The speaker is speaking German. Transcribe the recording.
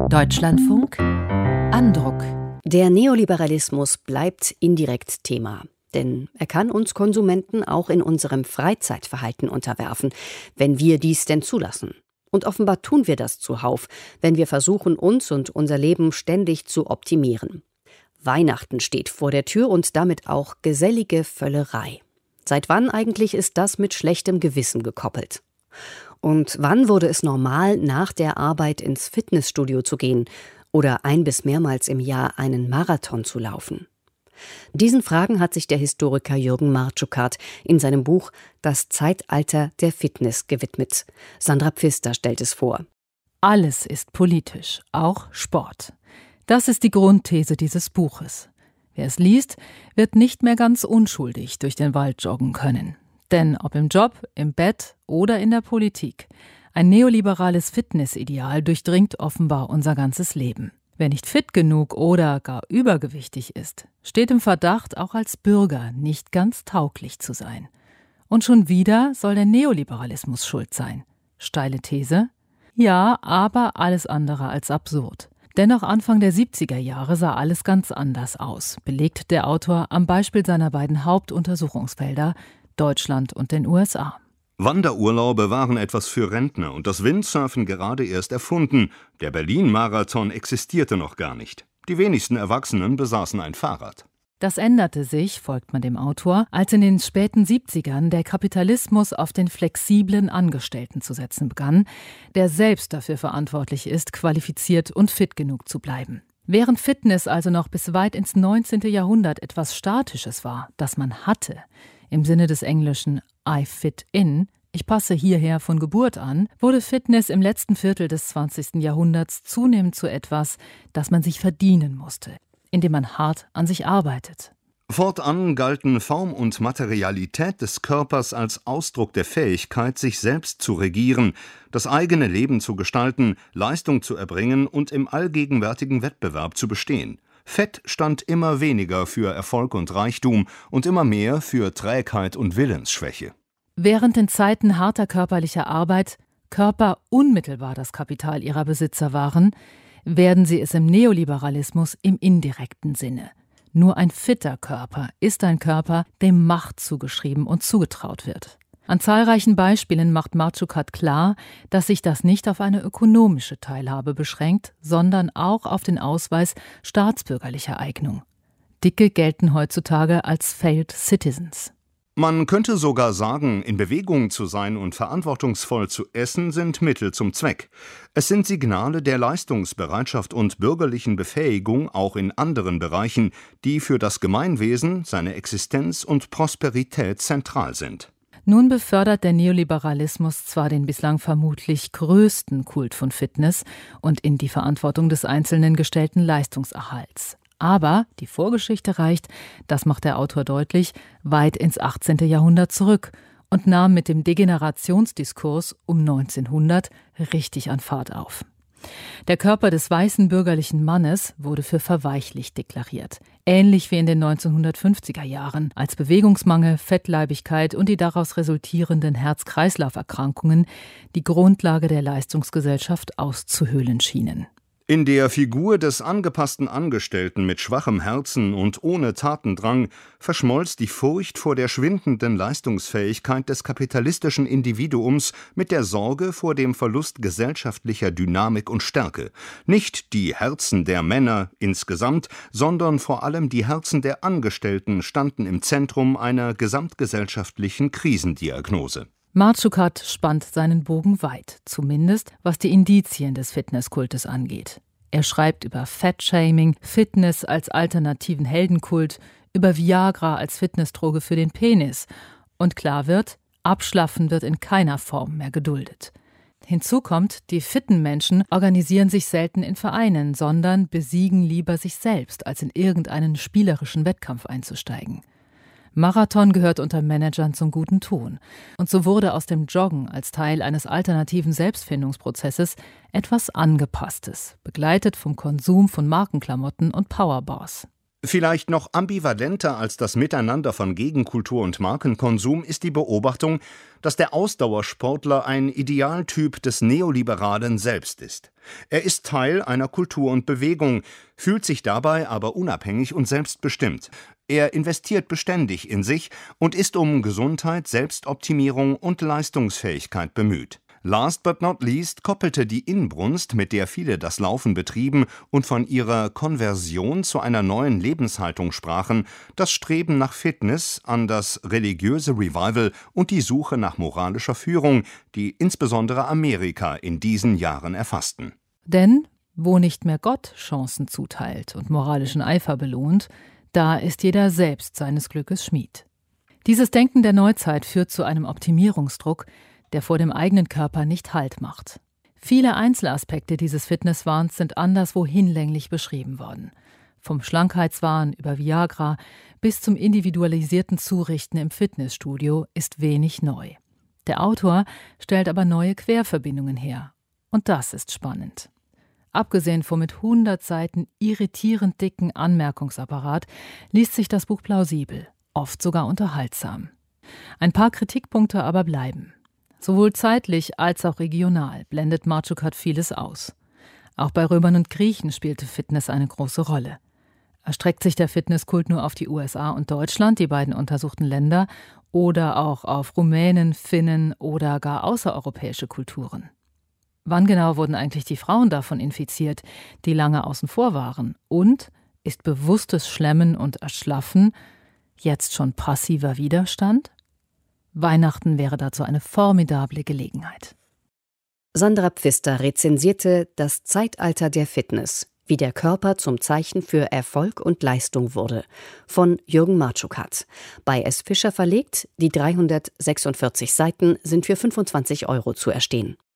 Deutschlandfunk Andruck. Der Neoliberalismus bleibt indirekt Thema. Denn er kann uns Konsumenten auch in unserem Freizeitverhalten unterwerfen, wenn wir dies denn zulassen. Und offenbar tun wir das zuhauf, wenn wir versuchen, uns und unser Leben ständig zu optimieren. Weihnachten steht vor der Tür und damit auch gesellige Völlerei. Seit wann eigentlich ist das mit schlechtem Gewissen gekoppelt? Und wann wurde es normal, nach der Arbeit ins Fitnessstudio zu gehen oder ein- bis mehrmals im Jahr einen Marathon zu laufen? Diesen Fragen hat sich der Historiker Jürgen Marczukat in seinem Buch »Das Zeitalter der Fitness« gewidmet. Sandra Pfister stellt es vor. Alles ist politisch, auch Sport. Das ist die Grundthese dieses Buches. Wer es liest, wird nicht mehr ganz unschuldig durch den Wald joggen können. Denn ob im Job, im Bett oder in der Politik, ein neoliberales Fitnessideal durchdringt offenbar unser ganzes Leben. Wer nicht fit genug oder gar übergewichtig ist, steht im Verdacht, auch als Bürger nicht ganz tauglich zu sein. Und schon wieder soll der Neoliberalismus schuld sein. Steile These? Ja, aber alles andere als absurd. Dennoch Anfang der 70er Jahre sah alles ganz anders aus, belegt der Autor am Beispiel seiner beiden Hauptuntersuchungsfelder, Deutschland und den USA. Wanderurlaube waren etwas für Rentner und das Windsurfen gerade erst erfunden. Der Berlin-Marathon existierte noch gar nicht. Die wenigsten Erwachsenen besaßen ein Fahrrad. Das änderte sich, folgt man dem Autor, als in den späten 70ern der Kapitalismus auf den flexiblen Angestellten zu setzen begann, der selbst dafür verantwortlich ist, qualifiziert und fit genug zu bleiben. Während Fitness also noch bis weit ins 19. Jahrhundert etwas Statisches war, das man hatte, im Sinne des Englischen I fit in, ich passe hierher von Geburt an, wurde Fitness im letzten Viertel des 20. Jahrhunderts zunehmend zu etwas, das man sich verdienen musste, indem man hart an sich arbeitet. Fortan galten Form und Materialität des Körpers als Ausdruck der Fähigkeit, sich selbst zu regieren, das eigene Leben zu gestalten, Leistung zu erbringen und im allgegenwärtigen Wettbewerb zu bestehen. Fett stand immer weniger für Erfolg und Reichtum und immer mehr für Trägheit und Willensschwäche. Während in Zeiten harter körperlicher Arbeit Körper unmittelbar das Kapital ihrer Besitzer waren, werden sie es im Neoliberalismus im indirekten Sinne. Nur ein fitter Körper ist ein Körper, dem Macht zugeschrieben und zugetraut wird. An zahlreichen Beispielen macht Marczukat klar, dass sich das nicht auf eine ökonomische Teilhabe beschränkt, sondern auch auf den Ausweis staatsbürgerlicher Eignung. Dicke gelten heutzutage als Failed Citizens. Man könnte sogar sagen, in Bewegung zu sein und verantwortungsvoll zu essen sind Mittel zum Zweck. Es sind Signale der Leistungsbereitschaft und bürgerlichen Befähigung auch in anderen Bereichen, die für das Gemeinwesen, seine Existenz und Prosperität zentral sind. Nun befördert der Neoliberalismus zwar den bislang vermutlich größten Kult von Fitness und in die Verantwortung des Einzelnen gestellten Leistungserhalts. Aber die Vorgeschichte reicht, das macht der Autor deutlich, weit ins 18. Jahrhundert zurück und nahm mit dem Degenerationsdiskurs um 1900 richtig an Fahrt auf. Der Körper des weißen bürgerlichen Mannes wurde für verweichlicht deklariert. Ähnlich wie in den 1950er Jahren, als Bewegungsmangel, Fettleibigkeit und die daraus resultierenden Herz-Kreislauf-Erkrankungen die Grundlage der Leistungsgesellschaft auszuhöhlen schienen. In der Figur des angepassten Angestellten mit schwachem Herzen und ohne Tatendrang verschmolz die Furcht vor der schwindenden Leistungsfähigkeit des kapitalistischen Individuums mit der Sorge vor dem Verlust gesellschaftlicher Dynamik und Stärke. Nicht die Herzen der Männer insgesamt, sondern vor allem die Herzen der Angestellten standen im Zentrum einer gesamtgesellschaftlichen Krisendiagnose. Marczukat spannt seinen Bogen weit, zumindest was die Indizien des Fitnesskultes angeht. Er schreibt über Fat-Shaming, Fitness als alternativen Heldenkult, über Viagra als Fitnessdroge für den Penis. Und klar wird, Abschlaffen wird in keiner Form mehr geduldet. Hinzu kommt, die fitten Menschen organisieren sich selten in Vereinen, sondern besiegen lieber sich selbst, als in irgendeinen spielerischen Wettkampf einzusteigen. Marathon gehört unter Managern zum guten Ton. Und so wurde aus dem Joggen als Teil eines alternativen Selbstfindungsprozesses etwas Angepasstes, begleitet vom Konsum von Markenklamotten und Powerbars. Vielleicht noch ambivalenter als das Miteinander von Gegenkultur und Markenkonsum ist die Beobachtung, dass der Ausdauersportler ein Idealtyp des Neoliberalen selbst ist. Er ist Teil einer Kultur und Bewegung, fühlt sich dabei aber unabhängig und selbstbestimmt. Er investiert beständig in sich und ist um Gesundheit, Selbstoptimierung und Leistungsfähigkeit bemüht. Last but not least koppelte die Inbrunst, mit der viele das Laufen betrieben und von ihrer Konversion zu einer neuen Lebenshaltung sprachen, das Streben nach Fitness an das religiöse Revival und die Suche nach moralischer Führung, die insbesondere Amerika in diesen Jahren erfassten. Denn wo nicht mehr Gott Chancen zuteilt und moralischen Eifer belohnt, da ist jeder selbst seines Glückes Schmied. Dieses Denken der Neuzeit führt zu einem Optimierungsdruck, der vor dem eigenen Körper nicht Halt macht. Viele Einzelaspekte dieses Fitnesswahns sind anderswo hinlänglich beschrieben worden. Vom Schlankheitswahn über Viagra bis zum individualisierten Zurichten im Fitnessstudio ist wenig neu. Der Autor stellt aber neue Querverbindungen her. Und das ist spannend. Abgesehen vom mit 100 Seiten irritierend dicken Anmerkungsapparat liest sich das Buch plausibel, oft sogar unterhaltsam. Ein paar Kritikpunkte aber bleiben. Sowohl zeitlich als auch regional blendet Marčukat vieles aus. Auch bei Römern und Griechen spielte Fitness eine große Rolle. Erstreckt sich der Fitnesskult nur auf die USA und Deutschland, die beiden untersuchten Länder, oder auch auf Rumänen, Finnen oder gar außereuropäische Kulturen? Wann genau wurden eigentlich die Frauen davon infiziert, die lange außen vor waren? Und ist bewusstes Schlemmen und Erschlaffen jetzt schon passiver Widerstand? Weihnachten wäre dazu eine formidable Gelegenheit. Sandra Pfister rezensierte Das Zeitalter der Fitness, wie der Körper zum Zeichen für Erfolg und Leistung wurde, von Jürgen Marčukat. Bei S. Fischer verlegt, die 346 Seiten sind für 25 € zu erstehen.